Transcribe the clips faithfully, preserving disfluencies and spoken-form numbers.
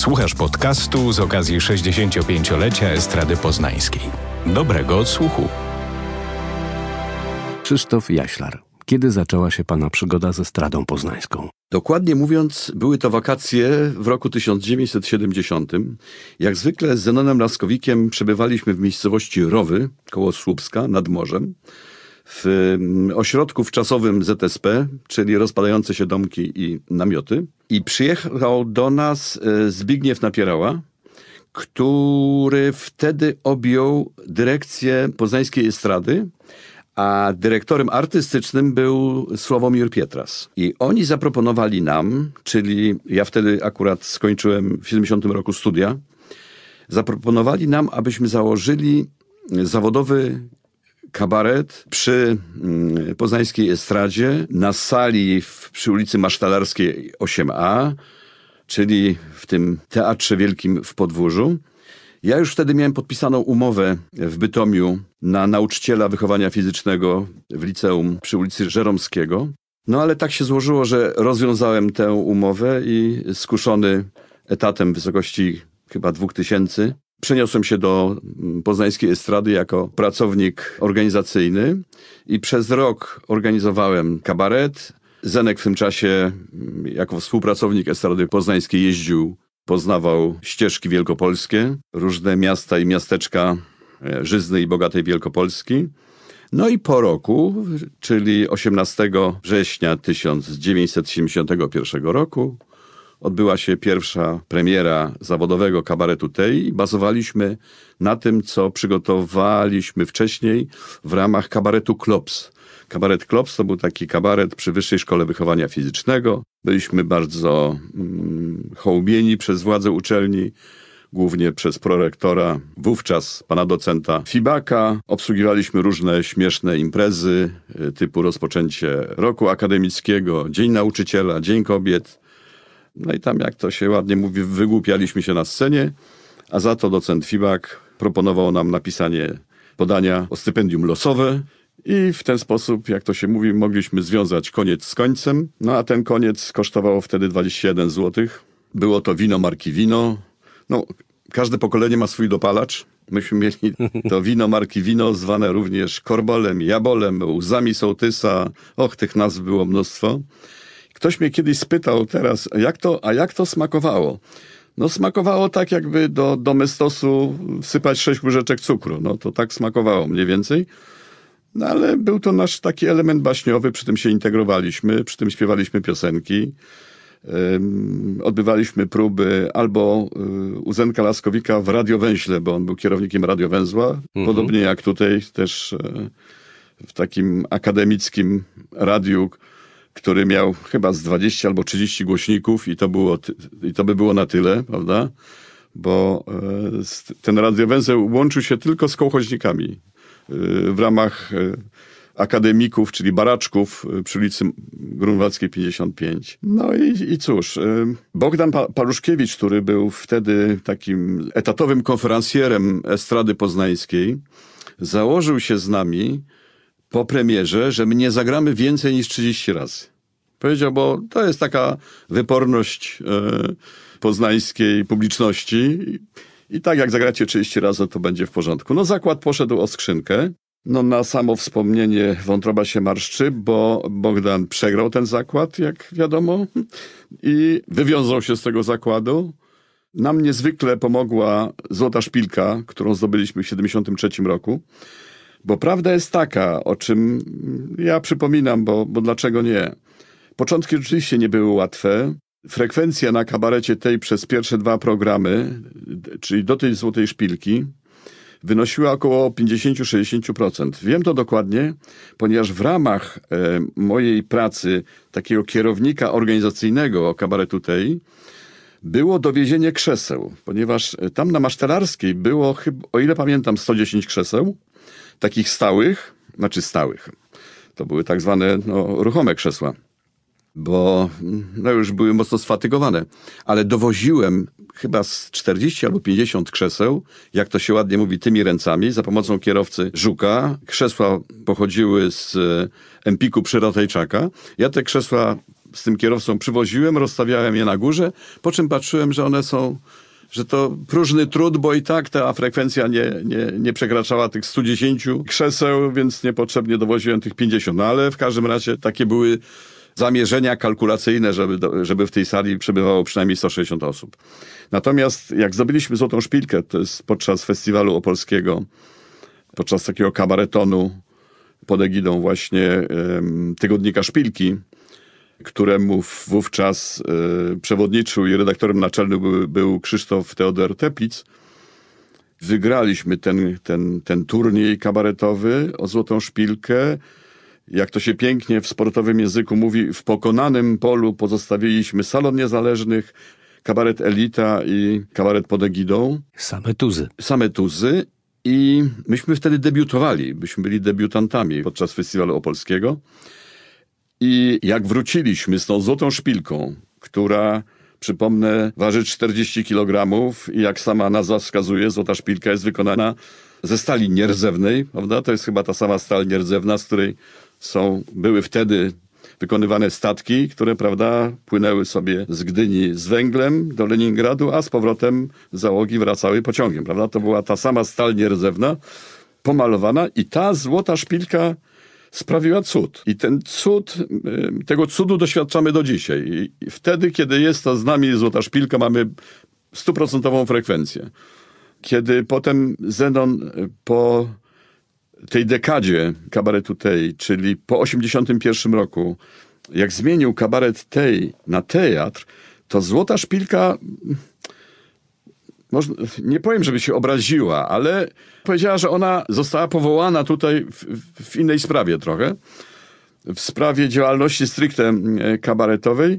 Słuchasz podcastu z okazji sześćdziesięciopięciolecia Estrady Poznańskiej. Dobrego odsłuchu. Krzysztof Jaślar. Kiedy zaczęła się pana przygoda z Estradą Poznańską? Dokładnie mówiąc, były to wakacje w roku tysiąc dziewięćset siedemdziesiątym. Jak zwykle z Zenonem Laskowikiem przebywaliśmy w miejscowości Rowy, koło Słupska, nad morzem, w ośrodku wczasowym Z S P, czyli rozpadające się domki i namioty. I przyjechał do nas Zbigniew Napierała, który wtedy objął dyrekcję Poznańskiej Estrady, a dyrektorem artystycznym był Sławomir Pietras. I oni zaproponowali nam, czyli ja wtedy akurat skończyłem w siedemdziesiątym roku studia, zaproponowali nam, abyśmy założyli zawodowy kabaret przy Poznańskiej Estradzie na sali w, przy ulicy Masztalarskiej osiem A, czyli w tym Teatrze Wielkim w Podwórzu. Ja już wtedy miałem podpisaną umowę w Bytomiu na nauczyciela wychowania fizycznego w liceum przy ulicy Żeromskiego. No ale tak się złożyło, że rozwiązałem tę umowę i skuszony etatem w wysokości chyba dwóch tysięcy przeniosłem się do Poznańskiej Estrady jako pracownik organizacyjny i przez rok organizowałem kabaret. Zenek w tym czasie jako współpracownik Estrady Poznańskiej jeździł, poznawał ścieżki wielkopolskie, różne miasta i miasteczka żyznej i bogatej Wielkopolski. No i po roku, czyli osiemnastego września tysiąc dziewięćset siedemdziesiątego pierwszego roku, odbyła się pierwsza premiera zawodowego kabaretu tej i bazowaliśmy na tym, co przygotowaliśmy wcześniej w ramach kabaretu Klops. Kabaret Klops to był taki kabaret przy Wyższej Szkole Wychowania Fizycznego. Byliśmy bardzo mm, hołubieni przez władze uczelni, głównie przez prorektora, wówczas pana docenta Fibaka. Obsługiwaliśmy różne śmieszne imprezy typu rozpoczęcie roku akademickiego, Dzień Nauczyciela, Dzień Kobiet. No i tam, jak to się ładnie mówi, wygłupialiśmy się na scenie, a za to docent Fibak proponował nam napisanie podania o stypendium losowe i w ten sposób, jak to się mówi, mogliśmy związać koniec z końcem. No a ten koniec kosztował wtedy dwadzieścia jeden złotych. Było to wino marki Wino. No, każde pokolenie ma swój dopalacz. Myśmy mieli to wino marki Wino, zwane również korbolem, jabolem, łzami sołtysa. Och, tych nazw było mnóstwo. Ktoś mnie kiedyś spytał teraz, jak to, a jak to smakowało? No smakowało tak, jakby do domestosu wsypać sześć łyżeczek cukru. No to tak smakowało mniej więcej. No ale był to nasz taki element baśniowy, przy tym się integrowaliśmy, przy tym śpiewaliśmy piosenki. Um, odbywaliśmy próby albo um, u Zenka Laskowika w Radiowęźle, bo on był kierownikiem Radiowęzła. Mhm. Podobnie jak tutaj też um, w takim akademickim radiu, który miał chyba z dwadzieścia albo trzydzieści głośników i to, było, i to by było na tyle, prawda? Bo e, ten radiowęzeł łączył się tylko z kołchoźnikami e, w ramach e, akademików, czyli baraczków e, przy ulicy Grunwaldzkiej pięćdziesiąt pięć. No i, i cóż, e, Bogdan pa- Paluszkiewicz, który był wtedy takim etatowym konferencjerem Estrady Poznańskiej, założył się z nami po premierze, że my nie zagramy więcej niż trzydzieści razy. Powiedział, bo to jest taka wyporność e, poznańskiej publiczności i, i tak jak zagracie trzydzieści razy, to będzie w porządku. No zakład poszedł o skrzynkę. No na samo wspomnienie wątroba się marszczy, bo Bogdan przegrał ten zakład, jak wiadomo, i wywiązał się z tego zakładu. Nam niezwykle pomogła Złota Szpilka, którą zdobyliśmy w siedemdziesiątym trzecim roku. Bo prawda jest taka, o czym ja przypominam, bo, bo dlaczego nie? Początki rzeczywiście nie były łatwe. Frekwencja na kabarecie tej przez pierwsze dwa programy, czyli do tej Złotej Szpilki, wynosiła około pięćdziesiąt do sześćdziesięciu procent. Wiem to dokładnie, ponieważ w ramach e, mojej pracy takiego kierownika organizacyjnego kabaretu tej było dowiezienie krzeseł, ponieważ tam na Masztalarskiej było, chyba, o ile pamiętam, sto dziesięć krzeseł, takich stałych, znaczy stałych. To były tak zwane no, ruchome krzesła, bo no, już były mocno sfatygowane. Ale dowoziłem chyba z czterdzieści albo pięćdziesiąt krzeseł, jak to się ładnie mówi, tymi ręcami, za pomocą kierowcy Żuka. Krzesła pochodziły z Empiku przy Ratajczaka. Ja te krzesła z tym kierowcą przywoziłem, rozstawiałem je na górze, po czym patrzyłem, że one są, że to próżny trud, bo i tak ta frekwencja nie, nie, nie przekraczała tych stu dziesięciu krzeseł, więc niepotrzebnie dowoziłem tych pięćdziesiąt. No ale w każdym razie takie były zamierzenia kalkulacyjne, żeby, do, żeby w tej sali przebywało przynajmniej sto sześćdziesiąt osób. Natomiast jak zdobyliśmy Złotą Szpilkę, to jest podczas festiwalu opolskiego, podczas takiego kabaretonu pod egidą właśnie um, Tygodnika Szpilki, któremu wówczas y, przewodniczył i redaktorem naczelnym był, był Krzysztof Teodor Teplic. Wygraliśmy ten, ten, ten turniej kabaretowy o Złotą Szpilkę. Jak to się pięknie w sportowym języku mówi, w pokonanym polu pozostawiliśmy Salon Niezależnych, kabaret Elita i kabaret pod egidą. Same tuzy. Same tuzy. I myśmy wtedy debiutowali. Myśmy byli debiutantami podczas festiwalu opolskiego. I jak wróciliśmy z tą Złotą Szpilką, która, przypomnę, waży czterdzieści kilogramów i jak sama nazwa wskazuje, Złota Szpilka jest wykonana ze stali nierdzewnej, prawda? To jest chyba ta sama stal nierdzewna, z której są, były wtedy wykonywane statki, które, prawda, płynęły sobie z Gdyni z węglem do Leningradu, a z powrotem załogi wracały pociągiem, prawda? To była ta sama stal nierdzewna, pomalowana i ta Złota Szpilka sprawiła cud. I ten cud, tego cudu doświadczamy do dzisiaj. I wtedy, kiedy jest to z nami Złota Szpilka, mamy stuprocentową frekwencję. Kiedy potem Zenon po tej dekadzie kabaretu tej, czyli po osiemdziesiątym pierwszym roku, jak zmienił kabaret tej na teatr, to Złota Szpilka, może, nie powiem, żeby się obraziła, ale powiedziała, że ona została powołana tutaj w, w innej sprawie trochę. W sprawie działalności stricte kabaretowej.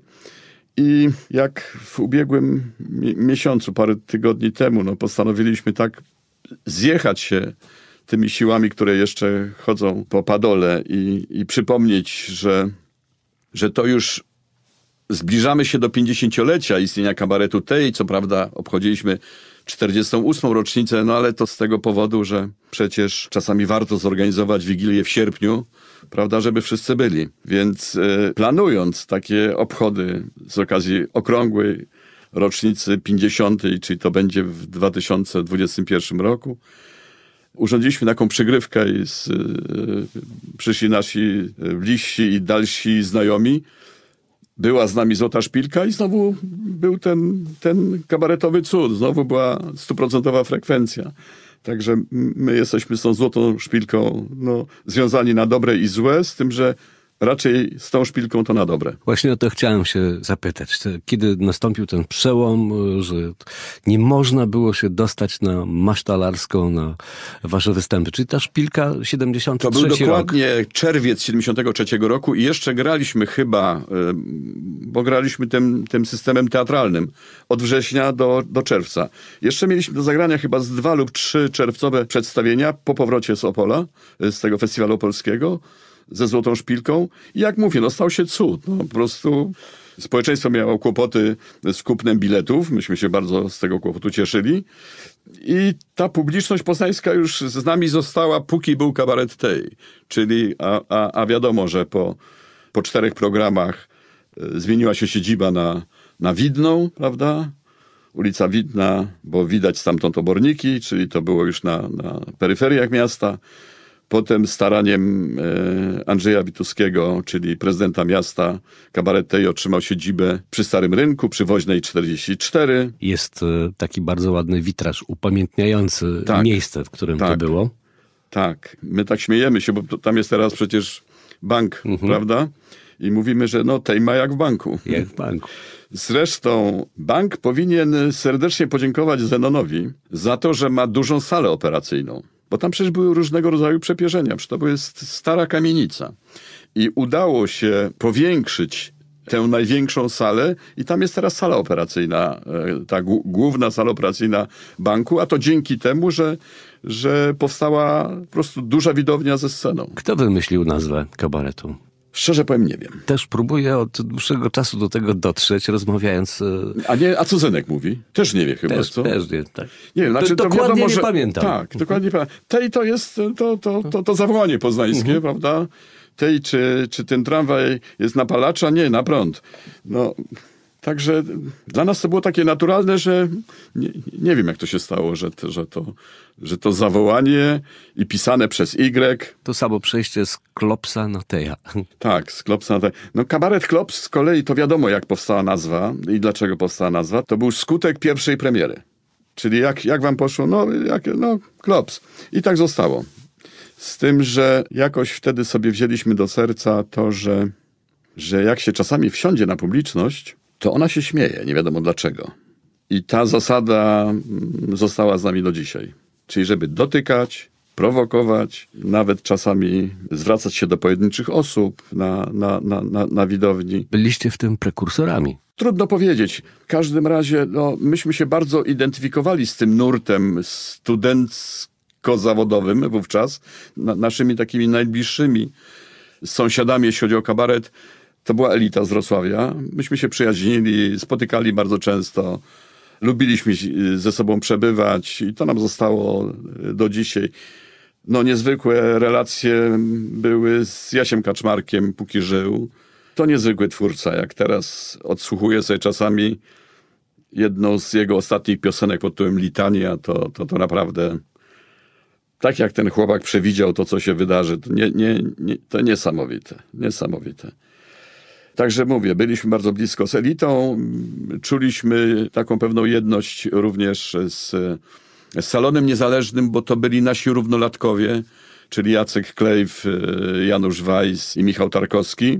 I jak w ubiegłym mi- miesiącu, parę tygodni temu, no, postanowiliśmy tak zjechać się tymi siłami, które jeszcze chodzą po padole i, i przypomnieć, że, że to już zbliżamy się do pięćdziesięciolecia istnienia kabaretu tej, co prawda obchodziliśmy czterdziestą ósmą rocznicę, no ale to z tego powodu, że przecież czasami warto zorganizować Wigilię w sierpniu, prawda, żeby wszyscy byli. Więc y, planując takie obchody z okazji okrągłej rocznicy pięćdziesiątej, czyli to będzie w dwa tysiące dwudziestym pierwszym roku, urządziliśmy taką przygrywkę i z, y, przyszli nasi bliżsi i dalsi znajomi. Była z nami Złota Szpilka i znowu był ten, ten kabaretowy cud. Znowu była stuprocentowa frekwencja. Także my jesteśmy z tą Złotą Szpilką no, związani na dobre i złe, z tym, że raczej z tą szpilką to na dobre. Właśnie o to chciałem się zapytać. Kiedy nastąpił ten przełom, że nie można było się dostać na masztalarską, na wasze występy. Czyli ta Szpilka siedemdziesiąty trzeci To był dokładnie rok. czerwiec siedemdziesiątego trzeciego roku i jeszcze graliśmy chyba, bo graliśmy tym, tym systemem teatralnym od września do, do czerwca. Jeszcze mieliśmy do zagrania chyba z dwa lub trzy czerwcowe przedstawienia po powrocie z Opola, z tego festiwalu opolskiego, ze Złotą Szpilką. I jak mówię, no stał się cud. No, po prostu społeczeństwo miało kłopoty z kupnem biletów. Myśmy się bardzo z tego kłopotu cieszyli. I ta publiczność poznańska już z nami została, póki był kabaret tej. Czyli, a, a, a wiadomo, że po, po czterech programach zmieniła się siedziba na, na Widną, prawda? Ulica Widna, bo widać stamtąd oborniki, czyli to było już na, na peryferiach miasta. Potem staraniem e, Andrzeja Wituskiego, czyli prezydenta miasta, kabaret tej otrzymał siedzibę przy Starym Rynku, przy Woźnej czterdzieści cztery. Jest e, taki bardzo ładny witraż upamiętniający tak, miejsce, w którym tak, to było. Tak, my tak śmiejemy się, bo to, tam jest teraz przecież bank, mhm. prawda? I mówimy, że no tej ma jak w banku. Jak w banku. Zresztą bank powinien serdecznie podziękować Zenonowi za to, że ma dużą salę operacyjną. Bo tam przecież były różnego rodzaju przepierzenia. Przecież to jest stara kamienica. I udało się powiększyć tę największą salę i tam jest teraz sala operacyjna, ta g- główna sala operacyjna banku, a to dzięki temu, że, że powstała po prostu duża widownia ze sceną. Kto wymyślił nazwę kabaretu? Szczerze powiem, nie wiem. Też próbuję od dłuższego czasu do tego dotrzeć, rozmawiając... A nie, a co Zenek mówi? Też nie wie chyba, też, co? Też nie, tak. Nie wiem, znaczy to, to dokładnie wiadomo, nie że, pamiętam. Tak, dokładnie pamiętam. Tej to jest to, to, to, to zawołanie poznańskie, mhm. prawda? tej, czy, czy ten tramwaj jest na palacza? Nie, na prąd. No, także dla nas to było takie naturalne, że nie, nie wiem, jak to się stało, że, to, że, to, że to zawołanie i pisane przez Y. To samo przejście z Klopsa na Teja. Tak, z Klopsa na Teja. No kabaret Klops z kolei to wiadomo, jak powstała nazwa i dlaczego powstała nazwa. To był skutek pierwszej premiery. Czyli jak, jak wam poszło? No, jak, no Klops. I tak zostało. Z tym, że jakoś wtedy sobie wzięliśmy do serca to, że, że jak się czasami wsiądzie na publiczność, to ona się śmieje, nie wiadomo dlaczego. I ta zasada została z nami do dzisiaj. Czyli żeby dotykać, prowokować, nawet czasami zwracać się do pojedynczych osób na, na, na, na, na widowni. Byliście w tym prekursorami. Trudno powiedzieć. W każdym razie no, myśmy się bardzo identyfikowali z tym nurtem studencko-zawodowym wówczas. Na, naszymi takimi najbliższymi sąsiadami, jeśli chodzi o kabaret, to była elita z Wrocławia. Myśmy się przyjaźnili, spotykali bardzo często. Lubiliśmy ze sobą przebywać i to nam zostało do dzisiaj. No niezwykłe relacje były z Jasiem Kaczmarkiem, póki żył. To niezwykły twórca, jak teraz odsłuchuję sobie czasami jedną z jego ostatnich piosenek pod tytułem Litania, to, to, to naprawdę tak jak ten chłopak przewidział to, co się wydarzy, to, nie, nie, nie, to niesamowite, niesamowite. Także mówię, byliśmy bardzo blisko z elitą, czuliśmy taką pewną jedność również z, z Salonem Niezależnym, bo to byli nasi równolatkowie, czyli Jacek Klejw, Janusz Weiss i Michał Tarkowski.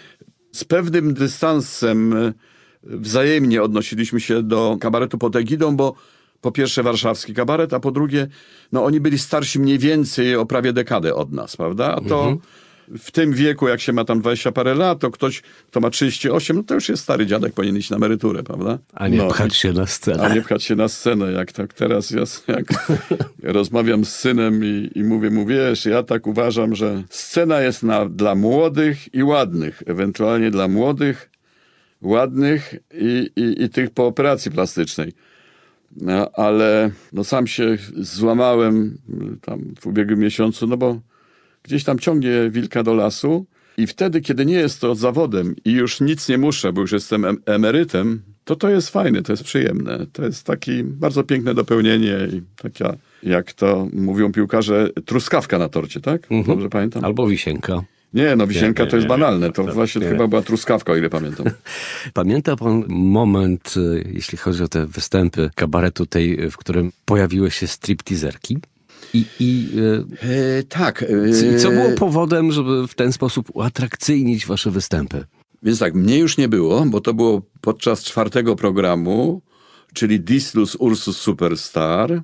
Z pewnym dystansem wzajemnie odnosiliśmy się do kabaretu pod egidą, bo po pierwsze warszawski kabaret, a po drugie, no oni byli starsi mniej więcej o prawie dekadę od nas, prawda? A to mhm. w tym wieku, jak się ma tam dwadzieścia parę lat, to ktoś, kto ma trzydzieści osiem, no to już jest stary dziadek, powinien iść na emeryturę, prawda? A nie no, pchać się na scenę. A nie pchać się na scenę, jak tak teraz ja jak rozmawiam z synem i, i mówię mu, wiesz, ja tak uważam, że scena jest na, dla młodych i ładnych, ewentualnie dla młodych, ładnych i, i, i tych po operacji plastycznej. No, ale no, sam się złamałem tam w ubiegłym miesiącu, no bo gdzieś tam ciągnie wilka do lasu i wtedy, kiedy nie jest to zawodem i już nic nie muszę, bo już jestem em- emerytem, to to jest fajne, to jest przyjemne. To jest takie bardzo piękne dopełnienie i taka, jak to mówią piłkarze, truskawka na torcie, tak? Mhm. Dobrze pamiętam? Albo wisienka. Nie, no wisienka nie, nie, to jest nie, banalne. nie, To nie, właśnie nie. chyba była truskawka, o ile pamiętam. Pamięta pan moment, jeśli chodzi o te występy kabaretu tej, w którym pojawiły się stripteaserki? I, i e, tak. E, co było powodem, żeby w ten sposób uatrakcyjnić wasze występy? Więc tak, mnie już nie było, bo to było podczas czwartego programu, czyli Dislus Ursus Superstar.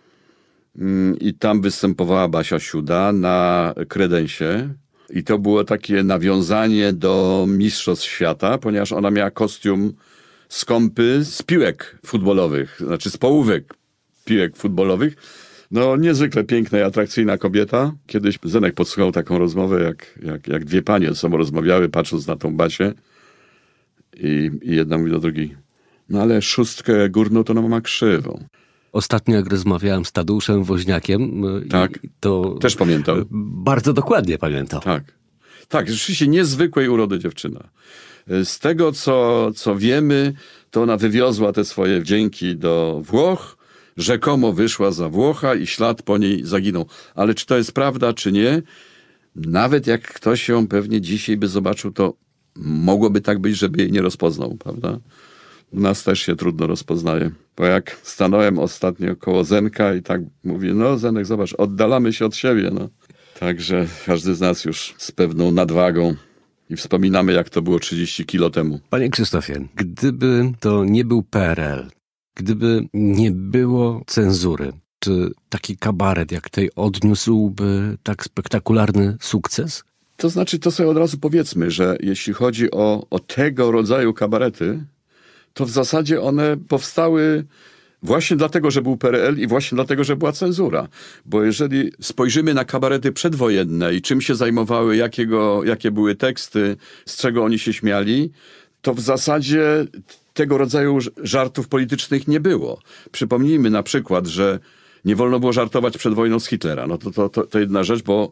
I tam występowała Basia Siuda na kredensie. I to było takie nawiązanie do Mistrzostw Świata, ponieważ ona miała kostium skąpy z piłek futbolowych, znaczy z połówek piłek futbolowych. No niezwykle piękna i atrakcyjna kobieta. Kiedyś Zenek podsłuchał taką rozmowę, jak, jak, jak dwie panie ze sobą rozmawiały, patrząc na tą Basię. I, i jedna mówi do drugiej, no ale szóstkę górną to ona ma krzywą. Ostatnio jak rozmawiałem z Tadeuszem Woźniakiem, tak, to też pamiętam. Bardzo dokładnie pamiętam. Tak, tak, rzeczywiście niezwykłej urody dziewczyna. Z tego, co, co wiemy, to ona wywiozła te swoje wdzięki do Włoch, rzekomo wyszła za Włocha i ślad po niej zaginął. Ale czy to jest prawda, czy nie? Nawet jak ktoś ją pewnie dzisiaj by zobaczył, to mogłoby tak być, żeby jej nie rozpoznał, prawda? U nas też się trudno rozpoznaje. Bo jak stanąłem ostatnio koło Zenka i tak mówię, no Zenek, zobacz, oddalamy się od siebie, no. Także każdy z nas już z pewną nadwagą i wspominamy, jak to było trzydzieści kilo temu. Panie Krzysztofie, gdyby to nie był P R L, gdyby nie było cenzury, czy taki kabaret jak tej odniósłby tak spektakularny sukces? To znaczy, to sobie od razu powiedzmy, że jeśli chodzi o, o tego rodzaju kabarety, to w zasadzie one powstały właśnie dlatego, że był P R L i właśnie dlatego, że była cenzura. Bo jeżeli spojrzymy na kabarety przedwojenne i czym się zajmowały, jakiego, jakie były teksty, z czego oni się śmiali, to w zasadzie tego rodzaju żartów politycznych nie było. Przypomnijmy na przykład, że nie wolno było żartować przed wojną z Hitlera. No to, to, to, to jedna rzecz, bo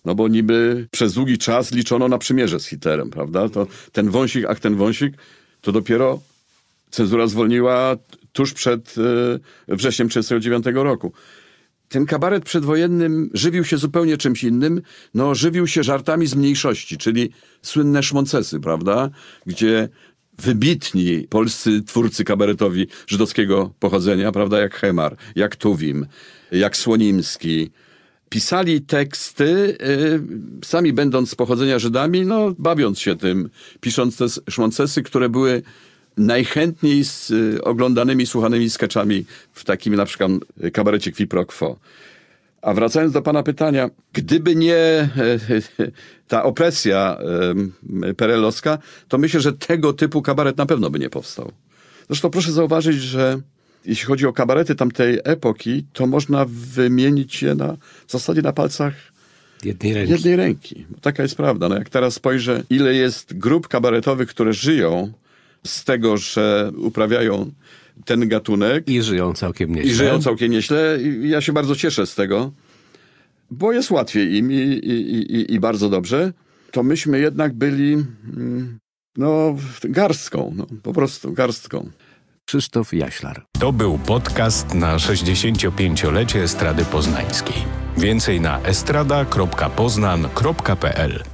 No bo niby przez długi czas liczono na przymierze z Hitlerem, prawda? To ten wąsik, ach ten wąsik, to dopiero cenzura zwolniła tuż przed e, wrześniem tysiąc dziewięćset trzydziestego dziewiątego roku. Ten kabaret przedwojennym żywił się zupełnie czymś innym. No, żywił się żartami z mniejszości, czyli słynne szmoncesy, prawda? Gdzie wybitni polscy twórcy kabaretowi żydowskiego pochodzenia, prawda? Jak Hemar, jak Tuwim, jak Słonimski, pisali teksty, yy, sami będąc z pochodzenia Żydami, no, bawiąc się tym, pisząc te szmoncesy, które były najchętniej z y, oglądanymi, słuchanymi skeczami w takim na przykład kabarecie Qui pro quo. A wracając do pana pytania, gdyby nie e, e, ta opresja e, perelowska, to myślę, że tego typu kabaret na pewno by nie powstał. Zresztą proszę zauważyć, że jeśli chodzi o kabarety tamtej epoki, to można wymienić je na, w zasadzie na palcach jednej ręki. Jednej ręki. Taka jest prawda. No jak teraz spojrzę, ile jest grup kabaretowych, które żyją z tego, że uprawiają ten gatunek. I żyją całkiem nieźle. I żyją całkiem nieźle. I ja się bardzo cieszę z tego, bo jest łatwiej im i, i, i, i bardzo dobrze. To myśmy jednak byli no garstką, no, po prostu garstką. Krzysztof Jaślar. To był podcast na sześćdziesięciopięciolecie Estrady Poznańskiej. Więcej na estrada kropka poznan kropka p l.